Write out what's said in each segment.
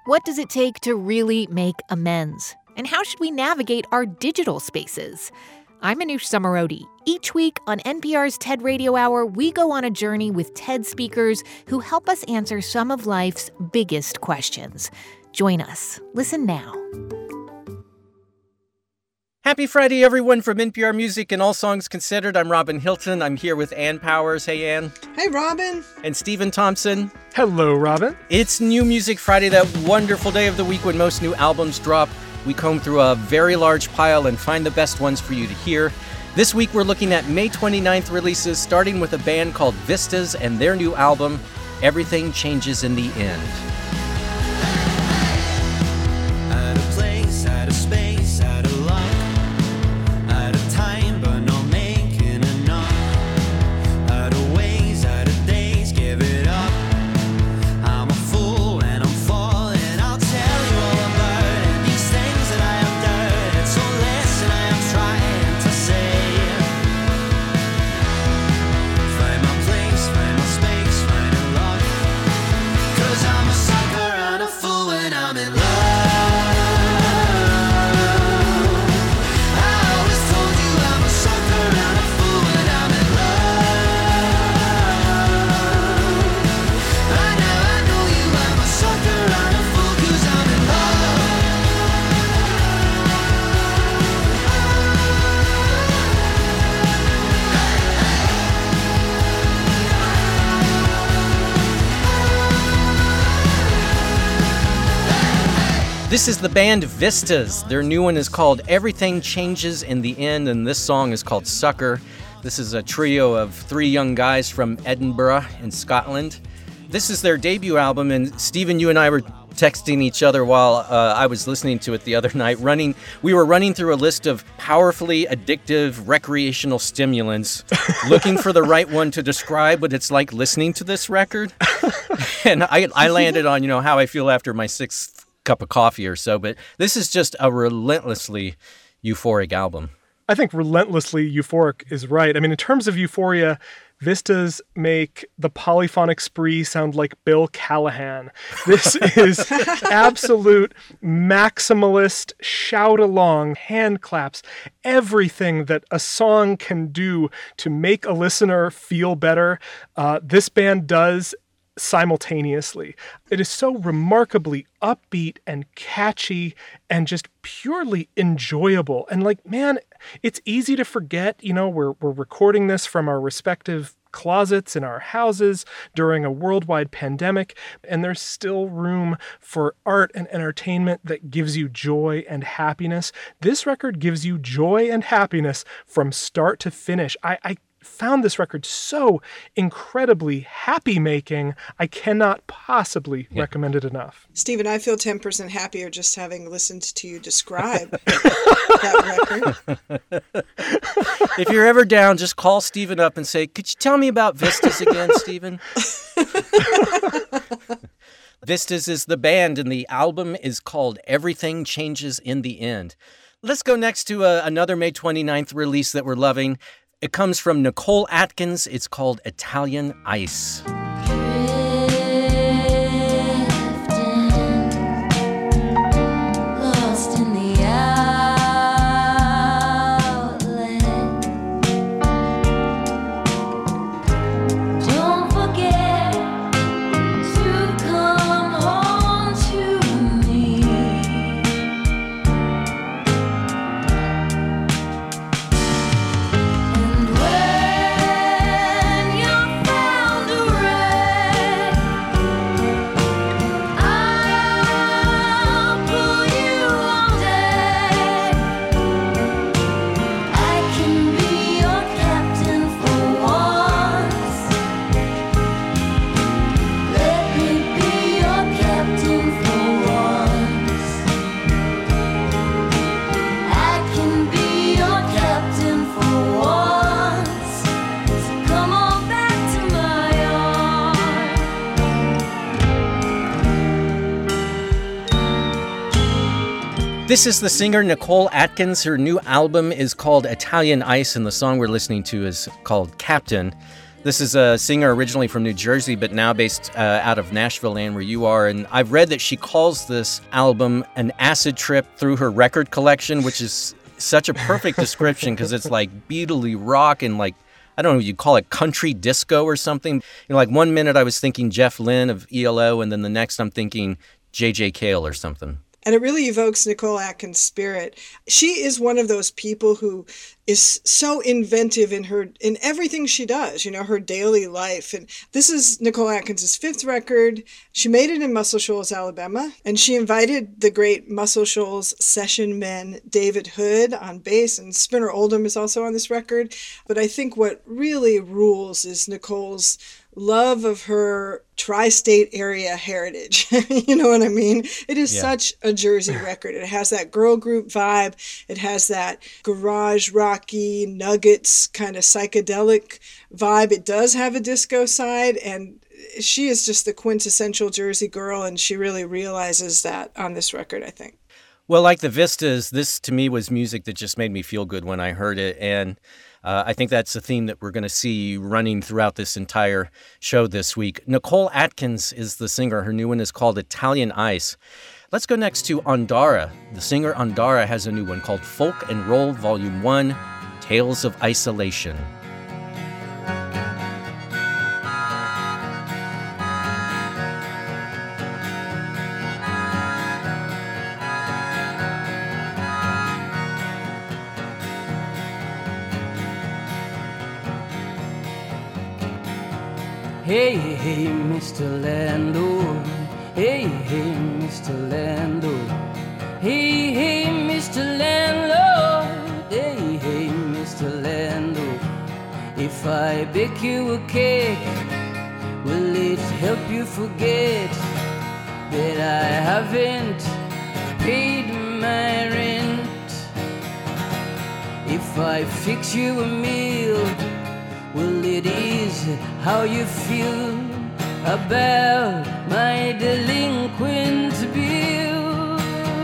What does it take to really make amends? And how should we navigate our digital spaces? I'm Anoush Samarodi. Each week on NPR's TED Radio Hour, we go on a journey with TED speakers who help us answer some of life's biggest questions. Join us. Listen now. Happy Friday, everyone, from NPR Music and All Songs Considered. I'm Robin Hilton. I'm here with Ann Powers. Hey, Ann. Hey, Robin. And Stephen Thompson. Hello, Robin. It's New Music Friday, that wonderful day of the week when most new albums drop. We comb through a very large pile and find the best ones for you to hear. This week, we're looking at May 29th releases, starting with a band called Vistas and their new album, Everything Changes in the End. Out of place, out of space, out of luck, out of time, but not making enough, out of ways, out of days, give it up. I'm a fool and I'm falling, I'll tell you all about it. These things that I have done, so listen, I am trying to say. Find my place, find my space, find a luck, 'cause I'm a sucker and a fool when I'm in love. This is the band Vistas. Their new one is called Everything Changes in the End, and this song is called Sucker. This is a trio of three young guys from Edinburgh in Scotland. This is their debut album, and Stephen, you and I were texting each other while I was listening to it the other night. We were running through a list of powerfully addictive recreational stimulants, looking for the right one to describe what it's like listening to this record. And I landed on, how I feel after my sixth cup of coffee or so, but this is just a relentlessly euphoric album. I think relentlessly euphoric is right. I mean, in terms of euphoria, Vistas make the Polyphonic Spree sound like Bill Callahan. This is absolute maximalist, shout-along, hand claps, everything that a song can do to make a listener feel better. This band does simultaneously. It is so remarkably upbeat and catchy and just purely enjoyable. And man, it's easy to forget, we're recording this from our respective closets in our houses during a worldwide pandemic, and there's still room for art and entertainment that gives you joy and happiness. This record gives you joy and happiness from start to finish. I found this record so incredibly happy-making, I cannot possibly recommend it enough. Stephen, I feel 10% happier just having listened to you describe that record. If you're ever down, just call Stephen up and say, "Could you tell me about Vistas again, Stephen?" Vistas is the band, and the album is called Everything Changes in the End. Let's go next to another May 29th release that we're loving. It comes from Nicole Atkins. It's called Italian Ice. This is the singer Nicole Atkins. Her new album is called Italian Ice, and the song we're listening to is called Captain. This is a singer originally from New Jersey, but now based out of Nashville land where you are. And I've read that she calls this album an acid trip through her record collection, which is such a perfect description because it's like beatly rock and like, I don't know, you'd call it country disco or something. Like 1 minute I was thinking Jeff Lynne of ELO, and then the next I'm thinking J.J. Cale or something. And it really evokes Nicole Atkins' spirit. She is one of those people who is so inventive in everything she does, her daily life. And this is Nicole Atkins' 5th record. She made it in Muscle Shoals, Alabama, and she invited the great Muscle Shoals session men, David Hood on bass, and Spinner Oldham is also on this record. But I think what really rules is Nicole's love of her tri-state area heritage. You know what I mean? It is such a Jersey record. It has that girl group vibe. It has that garage rocky Nuggets kind of psychedelic vibe. It does have a disco side, and she is just the quintessential Jersey girl, and she really realizes that on this record, I think. Well, like the Vistas, this to me was music that just made me feel good when I heard it, and I think that's a theme that we're going to see running throughout this entire show this week. Nicole Atkins is the singer. Her new one is called Italian Ice. Let's go next to Andara. The singer Andara has a new one called Folk and Roll Volume 1, Tales of Isolation. Hey, hey, Mr. Landlord. Hey, hey, Mr. Landlord. Hey, hey, Mr. Landlord. Hey, hey, Mr. Landlord. If I bake you a cake, will it help you forget that I haven't paid my rent? If I fix you a meal, will it ease how you feel about my delinquent bill?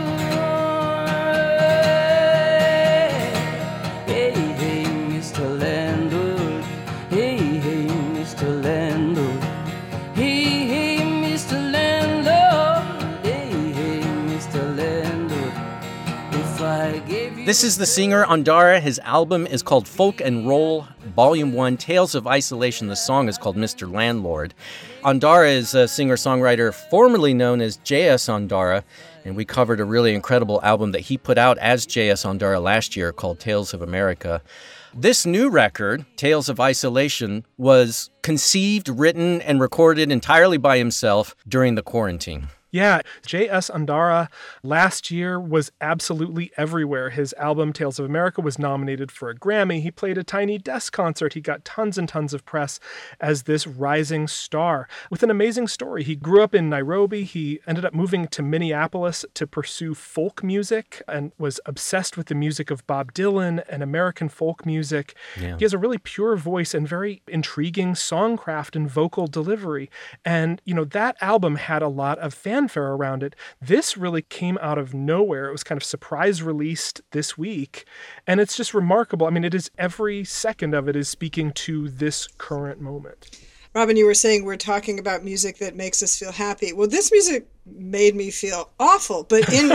Hey, hey, Mr. Landlord. Hey, hey, Mr. Landlord. Hey, hey, Mr. Landlord. Hey, hey, Mr. Landlord. If I gave you... This is the singer Andara. His album is called Folk and Roll Volume 1, Tales of Isolation. The song is called Mr. Landlord. Andara is a singer-songwriter formerly known as J.S. Andara, and we covered a really incredible album that he put out as J.S. Andara last year called Tales of America. This new record, Tales of Isolation, was conceived, written, and recorded entirely by himself during the quarantine. Yeah, J.S. Andara last year was absolutely everywhere. His album, Tales of America, was nominated for a Grammy. He played a Tiny Desk concert. He got tons and tons of press as this rising star with an amazing story. He grew up in Nairobi. He ended up moving to Minneapolis to pursue folk music and was obsessed with the music of Bob Dylan and American folk music. Yeah. He has a really pure voice and very intriguing songcraft and vocal delivery. And, that album had a lot of fanfare around it. This really came out of nowhere. It was kind of surprise released this week. And it's just remarkable. I mean, it is every second of it is speaking to this current moment. Robin, you were saying we're talking about music that makes us feel happy. Well, this music made me feel awful, but in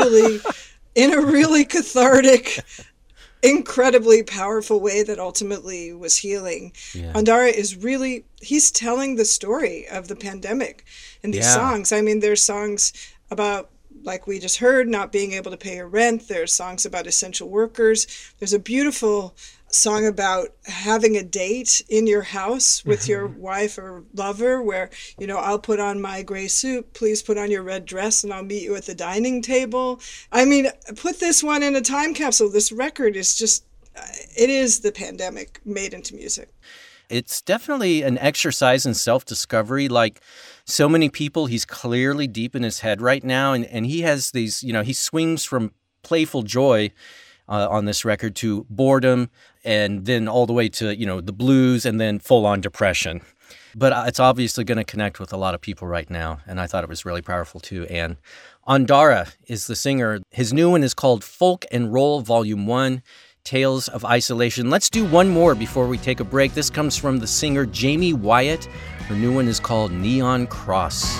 a really cathartic, incredibly powerful way that ultimately was healing. Yeah. Andara is he's telling the story of the pandemic in these songs. I mean, there's songs about, like we just heard, not being able to pay your rent. There's songs about essential workers. There's a beautiful song about having a date in your house with your wife or lover where, I'll put on my gray suit, please put on your red dress, and I'll meet you at the dining table. I mean, put this one in a time capsule. This record is just, it is the pandemic made into music. It's definitely an exercise in self-discovery. Like so many people, he's clearly deep in his head right now, and he has these, he swings from playful joy on this record to boredom, and then all the way to, the blues, and then full-on depression. But it's obviously going to connect with a lot of people right now, and I thought it was really powerful too. And Andara is the singer. His new one is called Folk and Roll Volume 1, Tales of Isolation. Let's do one more before we take a break. This comes from the singer Jamie Wyatt. Her new one is called Neon Cross.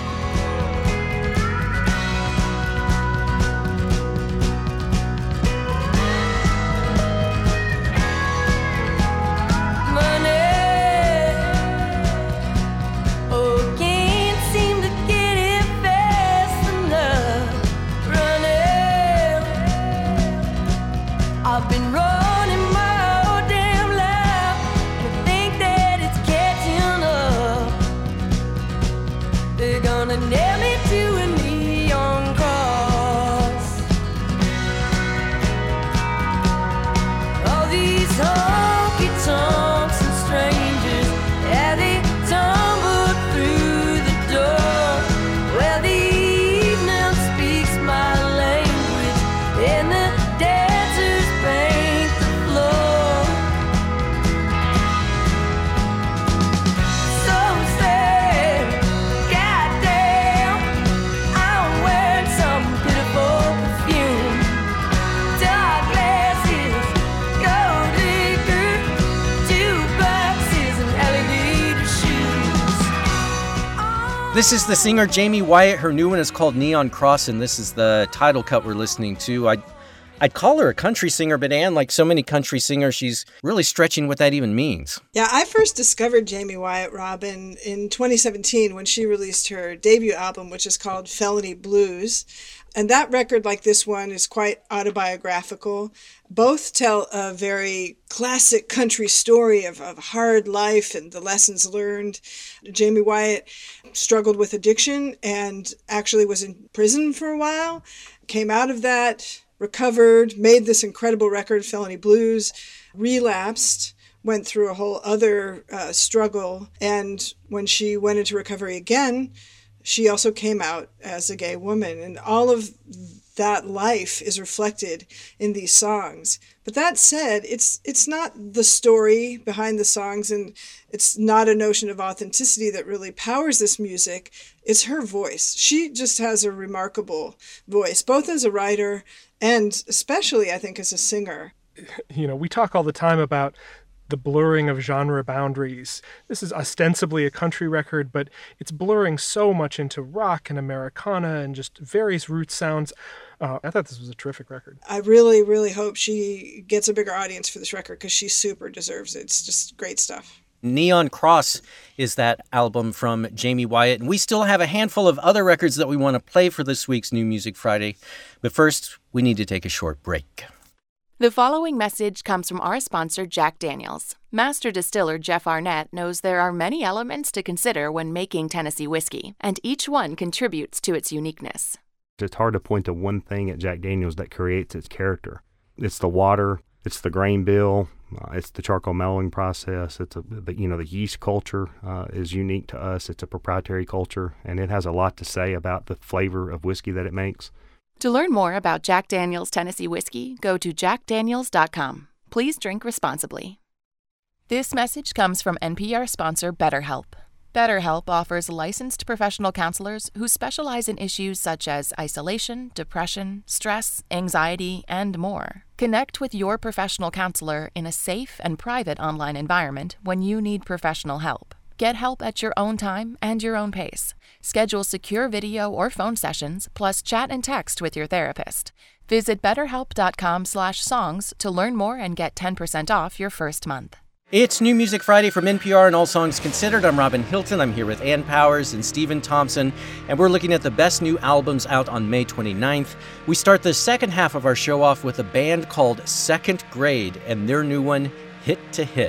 This is the singer Jamie Wyatt. Her new one is called Neon Cross, and this is the title cut we're listening to. I'd call her a country singer, but Anne, like so many country singers, she's really stretching what that even means. Yeah, I first discovered Jamie Wyatt, Robin, in 2017 when she released her debut album, which is called Felony Blues. And that record, like this one, is quite autobiographical. Both tell a very classic country story of hard life and the lessons learned. Jamie Wyatt struggled with addiction and actually was in prison for a while, came out of that, recovered, made this incredible record, Felony Blues, relapsed, went through a whole other struggle. And when she went into recovery again, she also came out as a gay woman, and all of that life is reflected in these songs. But that said, it's not the story behind the songs, and it's not a notion of authenticity that really powers this music. It's her voice. She just has a remarkable voice, both as a writer and especially, I think, as a singer. You know, we talk all the time about the blurring of genre boundaries. This is ostensibly a country record, but it's blurring so much into rock and Americana and just various root sounds. I thought this was a terrific record. I really, really hope she gets a bigger audience for this record because she super deserves it. It's just great stuff. Neon Cross is that album from Jamie Wyatt. And we still have a handful of other records that we want to play for this week's New Music Friday. But first, we need to take a short break. The following message comes from our sponsor, Jack Daniels. Master distiller Jeff Arnett knows there are many elements to consider when making Tennessee whiskey, and each one contributes to its uniqueness. It's hard to point to one thing at Jack Daniels that creates its character. It's the water, it's the grain bill, it's the charcoal mellowing process, it's the yeast culture is unique to us. It's a proprietary culture, and it has a lot to say about the flavor of whiskey that it makes. To learn more about Jack Daniels Tennessee Whiskey, go to jackdaniels.com. Please drink responsibly. This message comes from NPR sponsor BetterHelp. BetterHelp offers licensed professional counselors who specialize in issues such as isolation, depression, stress, anxiety, and more. Connect with your professional counselor in a safe and private online environment when you need professional help. Get help at your own time and your own pace. Schedule secure video or phone sessions, plus chat and text with your therapist. Visit betterhelp.com/songs to learn more and get 10% off your first month. It's New Music Friday from NPR and All Songs Considered. I'm Robin Hilton. I'm here with Ann Powers and Stephen Thompson, and we're looking at the best new albums out on May 29th. We start the second half of our show off with a band called Second Grade and their new one, Hit to Hit.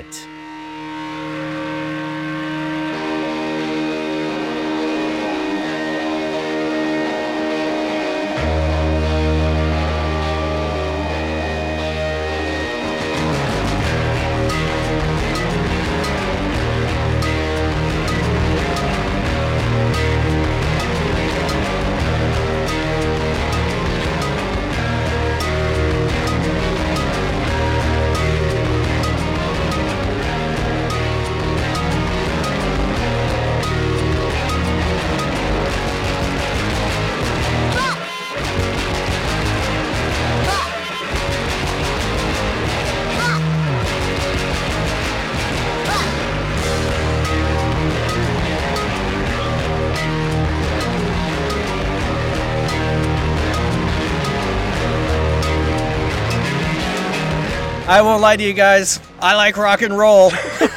I won't lie to you guys. I like rock and roll.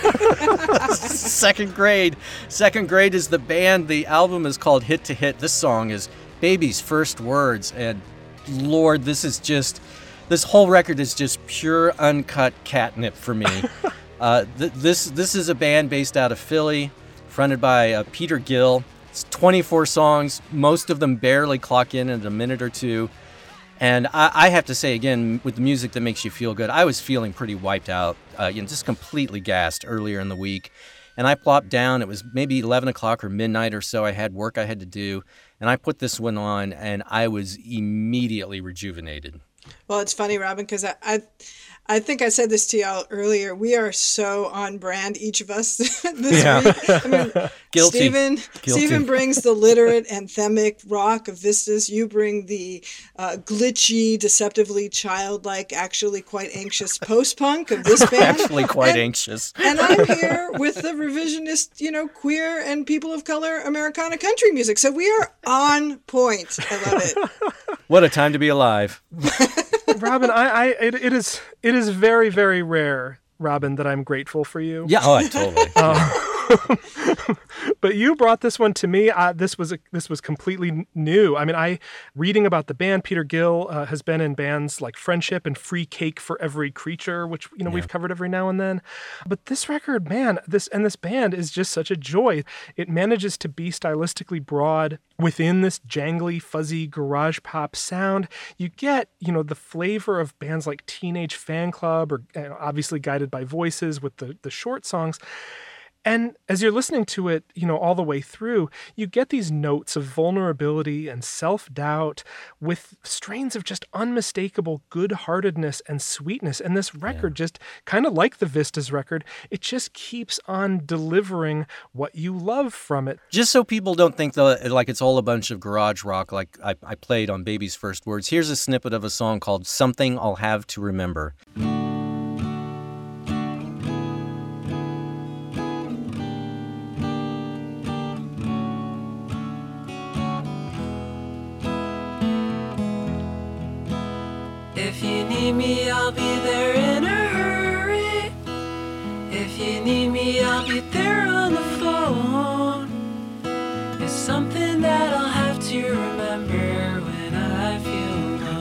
Second Grade. Second Grade is the band. The album is called Hit to Hit. This song is Baby's First Words. And Lord, this whole record is just pure uncut catnip for me. This is a band based out of Philly, fronted by Peter Gill. It's 24 songs. Most of them barely clock in a minute or two. And I have to say, again, with the music that makes you feel good, I was feeling pretty wiped out, just completely gassed earlier in the week. And I plopped down. It was maybe 11 o'clock or midnight or so. I had work I had to do. And I put this one on, and I was immediately rejuvenated. Well, it's funny, Robin, because I think I said this to y'all earlier. We are so on brand, each of us, this week. I mean, Guilty. Stephen brings the literate, anthemic rock of Vistas. You bring the glitchy, deceptively childlike, actually quite anxious post-punk of this band. Actually quite anxious. And I'm here with the revisionist, queer and people of color Americana country music. So we are on point. I love it. What a time to be alive. Robin, it is very, very rare, Robin, that I'm grateful for you. Yeah, totally. But you brought this one to me. This was completely new. I mean, reading about the band, Peter Gill has been in bands like Friendship and Free Cake for Every Creature, which we've covered every now and then. But this record, man, this band is just such a joy. It manages to be stylistically broad within this jangly, fuzzy garage pop sound. You get, the flavor of bands like Teenage Fan Club, or obviously Guided by Voices with the short songs. And as you're listening to it, all the way through, you get these notes of vulnerability and self-doubt with strains of just unmistakable good-heartedness and sweetness. And this record, just kind of like the Vistas record, it just keeps on delivering what you love from it. Just so people don't think like it's all a bunch of garage rock like I played on Baby's First Words, here's a snippet of a song called Something I'll Have to Remember. If you need me, I'll be there in a hurry. If you need me, I'll be there on the phone. It's something that I'll have to remember when I feel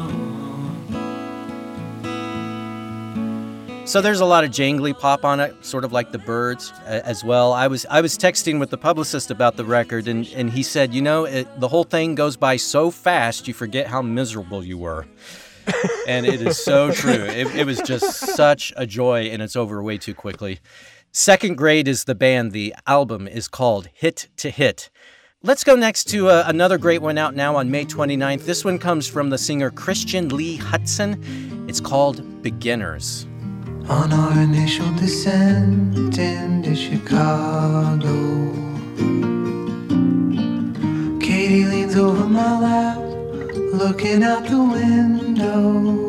alone. So there's a lot of jangly pop on it, sort of like the Byrds as well. I was texting with the publicist about the record, and he said, the whole thing goes by so fast you forget how miserable you were. And it is so true. It was just such a joy, and it's over way too quickly. Second Grade is the band. The album is called Hit to Hit. Let's go next to another great one out now on May 29th. This one comes from the singer Christian Lee Hutson. It's called Beginners. On our initial descent into Chicago, Katie leans over my lap, looking out the window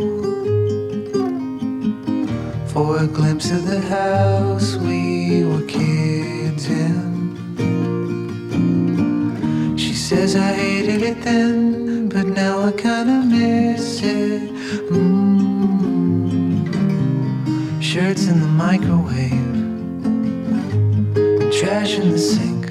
for a glimpse of the house we were kids in. She says I hated it then, but now I kinda miss it. Shirts in the microwave, trash in the sink,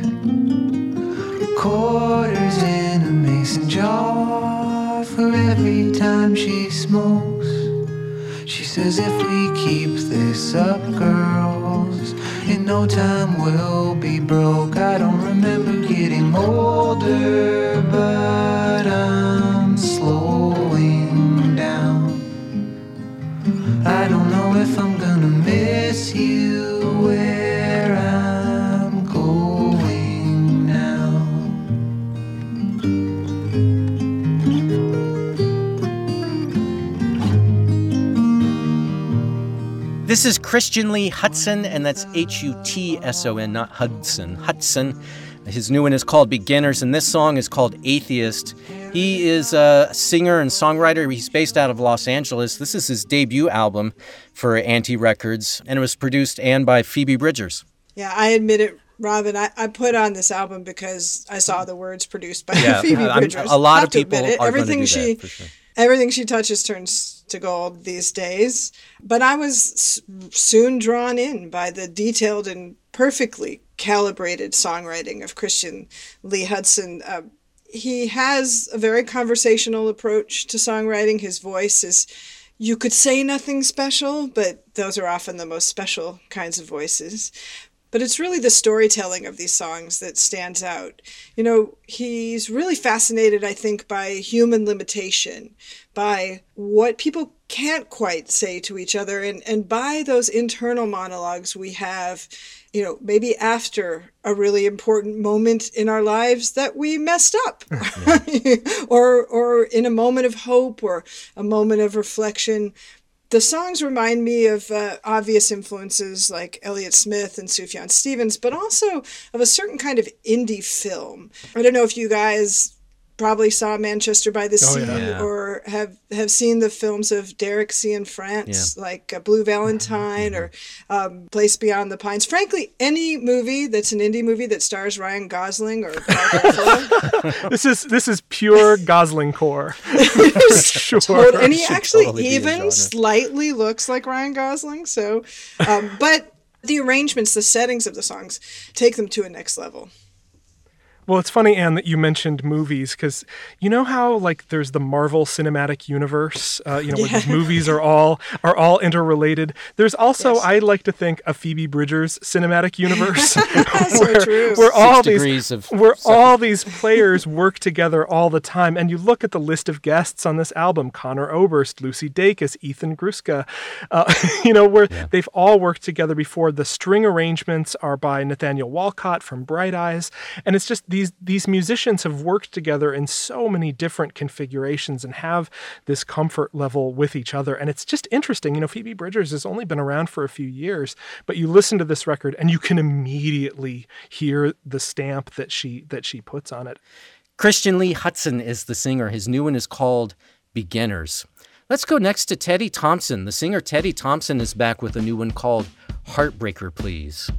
quarters in a mason jar for every time she smokes. She says if we keep this up, girls, in no time we'll be broke. I don't remember getting older, but I'm slowing down. I don't know if I'm gonna miss you where I'm going now. This is Christian Lee Hutson, and that's Hutson, not Hudson. Hutson. His new one is called Beginners, and this song is called Atheist. He is a singer and songwriter. He's based out of Los Angeles. This is his debut album for Anti Records, and it was produced and by Phoebe Bridgers. Yeah, I admit it, Robin. I put on this album because I saw the words produced by Phoebe Bridgers. A lot of people are going to do that, for sure. Everything she touches turns to gold these days. But I was soon drawn in by the detailed and perfectly calibrated songwriting of Christian Lee Hutson. He has a very conversational approach to songwriting. His voice is, you could say nothing special, but those are often the most special kinds of voices. But it's really the storytelling of these songs that stands out. You know, he's really fascinated, I think, by human limitation, by what people can't quite say to each other, and by those internal monologues we have, you know, maybe after a really important moment in our lives that we messed up, or in a moment of hope or a moment of reflection. The songs remind me of obvious influences like Elliott Smith and Sufjan Stevens, but also of a certain kind of indie film. I don't know if you guys probably saw Manchester by the Sea or have seen the films of Derek Cianfrance, like Blue Valentine or Place Beyond the Pines. Frankly, any movie that's an indie movie that stars Ryan Gosling or This is pure Gosling core. Sure. And he actually even slightly looks like Ryan Gosling. So, but the arrangements, the settings of the songs take them to a next level. Well, it's funny, Anne, that you mentioned movies, because you know how like there's the Marvel Cinematic Universe, where these movies are all interrelated. There's also, I like to think, a Phoebe Bridgers Cinematic Universe, where all these players work together all the time. And you look at the list of guests on this album: Conor Oberst, Lucy Dacus, Ethan Gruska, they've all worked together before. The string arrangements are by Nathaniel Walcott from Bright Eyes, and it's just these musicians have worked together in so many different configurations and have this comfort level with each other. And it's just interesting. You know, Phoebe Bridgers has only been around for a few years, but you listen to this record and you can immediately hear the stamp that she puts on it. Christian Lee Hutson is the singer. His new one is called Beginners. Let's go next to Teddy Thompson. The singer Teddy Thompson is back with a new one called Heartbreaker, Please.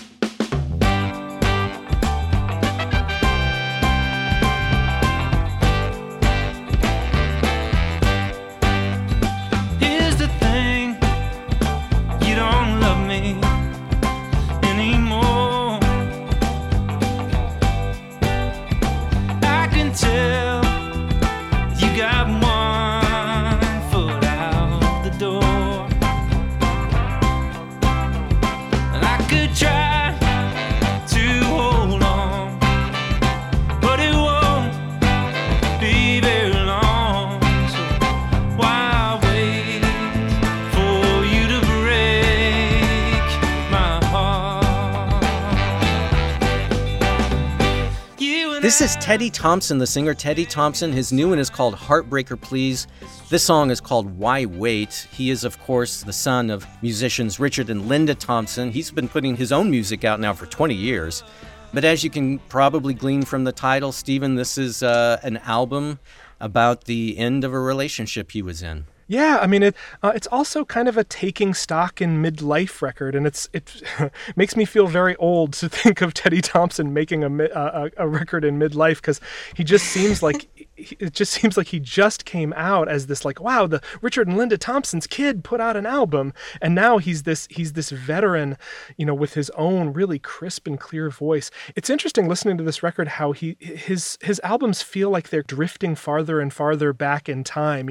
This is Teddy Thompson, the singer Teddy Thompson. His new one is called Heartbreaker, Please. This song is called Why Wait. He is, of course, the son of musicians Richard and Linda Thompson. He's been putting his own music out now for 20 years. But as you can probably glean from the title, Stephen, this is an album about the end of a relationship he was in. Yeah, I mean, it's also kind of a taking stock in midlife record, and it makes me feel very old to think of Teddy Thompson making a record in midlife, because he just seems like he just came out as this, like, wow, the Richard and Linda Thompson's kid put out an album, and now he's this veteran, with his own really crisp and clear voice. It's interesting listening to this record how his albums feel like they're drifting farther and farther back in time.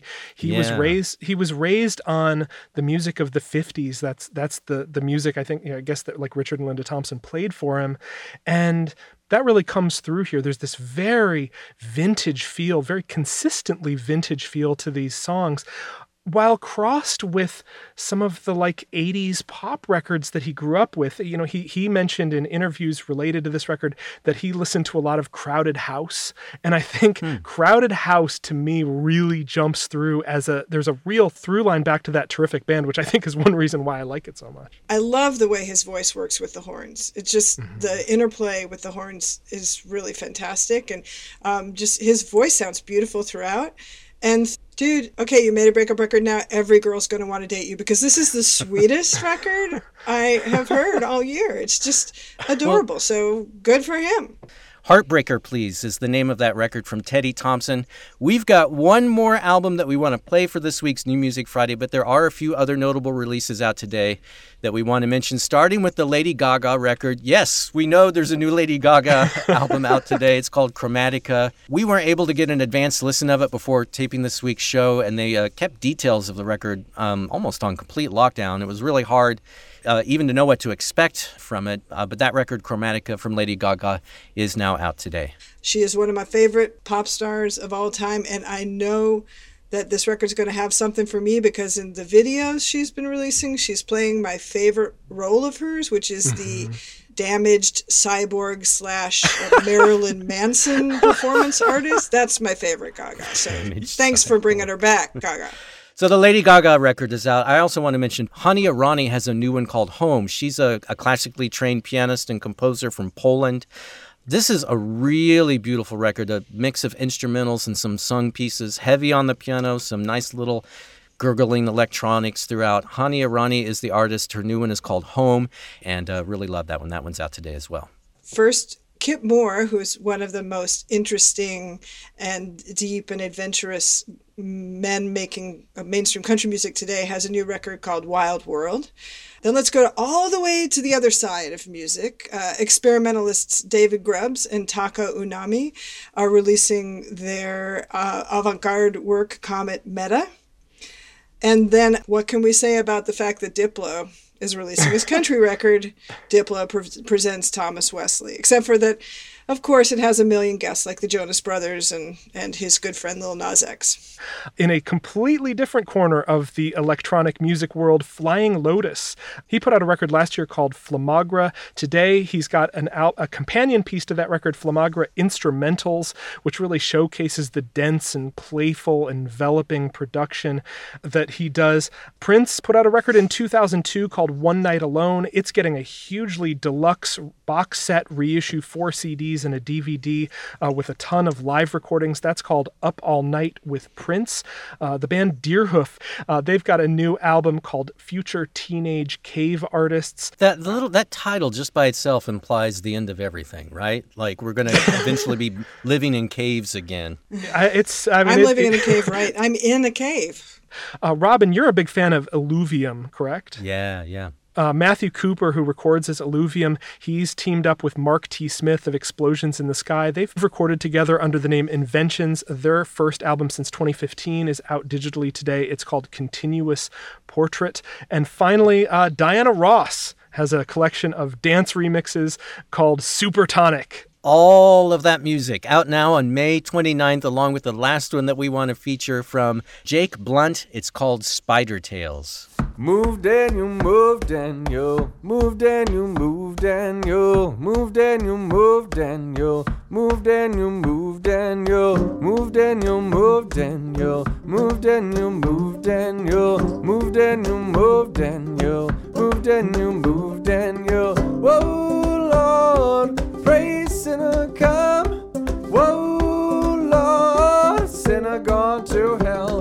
He was raised on the music of the 50s. That's the music, I guess that like Richard and Linda Thompson played for him. And that really comes through here. There's this very vintage feel, very consistently vintage feel to these songs, while crossed with some of the like 80s pop records that he grew up with. He mentioned in interviews related to this record that he listened to a lot of Crowded House. And I think Crowded House to me really jumps through there's a real through line back to that terrific band, which I think is one reason why I like it so much. I love the way his voice works with the horns. It's just the interplay with the horns is really fantastic. And just his voice sounds beautiful throughout. And dude, okay, you made a breakup record. Now every girl's going to want to date you, because this is the sweetest record I have heard all year. It's just adorable. So good for him. Heartbreaker Please is the name of that record from Teddy Thompson. We've got one more album that we want to play for this week's New Music Friday, but there are a few other notable releases out today that we want to mention, starting with the Lady Gaga record. Yes, we know there's a new Lady Gaga album out today. It's called Chromatica. We weren't able to get an advanced listen of it before taping this week's show, and they kept details of the record almost on complete lockdown. It was really hard even to know what to expect from it. But that record, Chromatica, from Lady Gaga, is now out today. She is one of my favorite pop stars of all time, and I know that this record's going to have something for me because in the videos she's been releasing, she's playing my favorite role of hers, which is the damaged cyborg / Marilyn Manson performance artist. That's my favorite Gaga. So thanks for bringing her back, Gaga. So the Lady Gaga record is out. I also want to mention Hania Rani has a new one called Home. She's a classically trained pianist and composer from Poland. This is a really beautiful record, a mix of instrumentals and some sung pieces, heavy on the piano, some nice little gurgling electronics throughout. Hania Rani is the artist. Her new one is called Home, and really love that one. That one's out today as well. First, Kip Moore, who's one of the most interesting and deep and adventurous men making mainstream country music today, has a new record called Wild World. Then let's go all the way to the other side of music. Experimentalists David Grubbs and Taka Unami are releasing their avant-garde work, Comet Meta. And then what can we say about the fact that Diplo is releasing his country record? Diplo presents Thomas Wesley, except for that, of course, it has a million guests like the Jonas Brothers and his good friend Lil Nas X. In a completely different corner of the electronic music world, Flying Lotus. He put out a record last year called Flamagra. Today, he's got a companion piece to that record, Flamagra Instrumentals, which really showcases the dense and playful, enveloping production that he does. Prince put out a record in 2002 called One Night Alone. It's getting a hugely deluxe box set reissue, 4 CDs and a DVD with a ton of live recordings. That's called Up All Night with Prince. The band Deerhoof, they've got a new album called Future Teenage Cave Artists. That title just by itself implies the end of everything, right? Like we're going to eventually be living in caves again. I'm living in a cave, right? I'm in a cave. Robin, you're a big fan of Illuvium, correct? Yeah. Matthew Cooper, who records as Illuvium, he's teamed up with Mark T. Smith of Explosions in the Sky. They've recorded together under the name Inventions. Their first album since 2015 is out digitally today. It's called Continuous Portrait. And finally, Diana Ross has a collection of dance remixes called Supertonic. All of that music out now on May 29th, along with the last one that we want to feature from Jake Blunt. It's called Spider Tales. Move Daniel, move Daniel, move Daniel, move Daniel, move Daniel, move Daniel, move Daniel, move Daniel, move Daniel, move Daniel, move Daniel, move Daniel, move Daniel, move Daniel, move Daniel, move Daniel. Whoa, Lord, praise sinner come. Whoa, Lord, sinner gone to hell.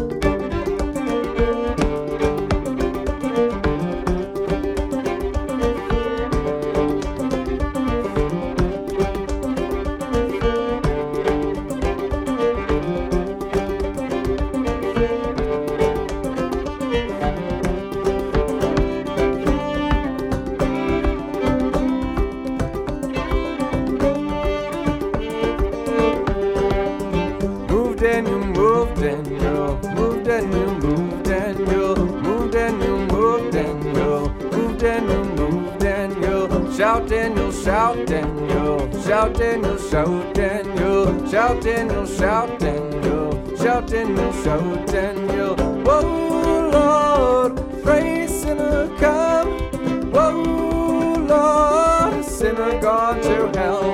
Shout Daniel, shout Daniel, shout Daniel, shout Daniel, shout Daniel, shout Daniel, shout Daniel, shout Daniel. Whoa, Lord, praise sinner come. Whoa, Lord, sinner gone to hell.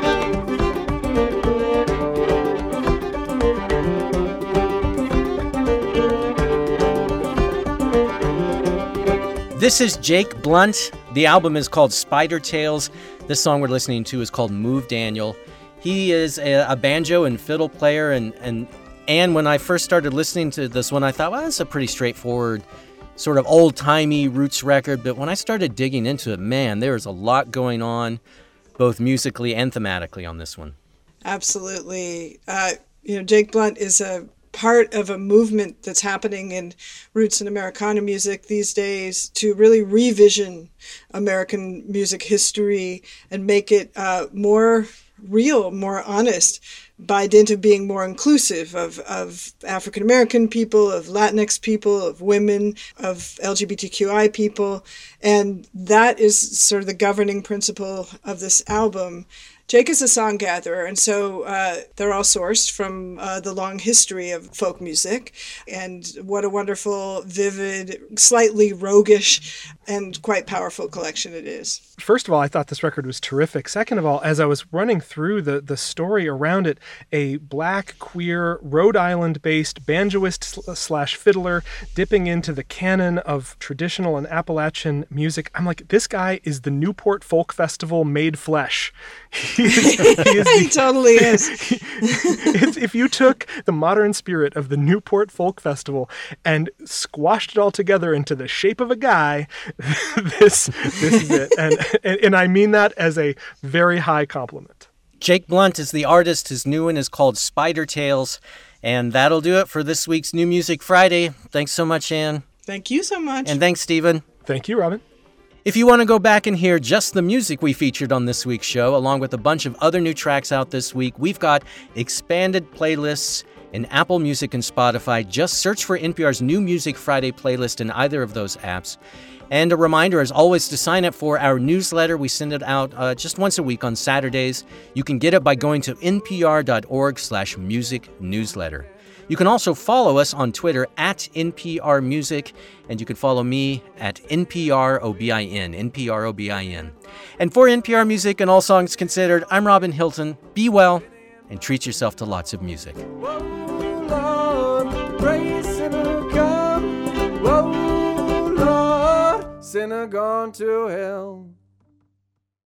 This is Jake Blunt. The album is called Spider Tales. This song we're listening to is called Move Daniel. He is a banjo and fiddle player, and when I first started listening to this one, I thought, well, it's a pretty straightforward, sort of old-timey roots record, but when I started digging into it, man, there's a lot going on. both musically and thematically on this one. Absolutely. Jake Blount is a part of a movement that's happening in roots and Americana music these days to really revision American music history and make it more real, more honest, by dint of being more inclusive of African American people, of Latinx people, of women, of LGBTQI people. And that is sort of the governing principle of this album. Jake is a song gatherer, and so they're all sourced from the long history of folk music. And what a wonderful, vivid, slightly roguish, and quite powerful collection it is. First of all, I thought this record was terrific. Second of all, as I was running through the story around it, a black, queer, Rhode Island-based banjoist / fiddler dipping into the canon of traditional and Appalachian music. I'm like, this guy is the Newport Folk Festival made flesh. He totally is. If you took the modern spirit of the Newport Folk Festival and squashed it all together into the shape of a guy, this is it. And I mean that as a very high compliment. Jake Blount is the artist. His new one is called Spider Tales. And that'll do it for this week's New Music Friday. Thanks so much, Ann. Thank you so much. And thanks, Stephen. Thank you, Robin. If you want to go back and hear just the music we featured on this week's show, along with a bunch of other new tracks out this week, we've got expanded playlists in Apple Music and Spotify. Just search for NPR's New Music Friday playlist in either of those apps. And a reminder, as always, to sign up for our newsletter. We send it out just once a week on Saturdays. You can get it by going to npr.org/music-newsletter. You can also follow us on Twitter at NPR Music, and you can follow me at NPROBIN. And for NPR Music and All Songs Considered, I'm Robin Hilton. Be well and treat yourself to lots of music. Whoa, Lord, pray sinner come. Whoa, Lord, sinner gone to hell.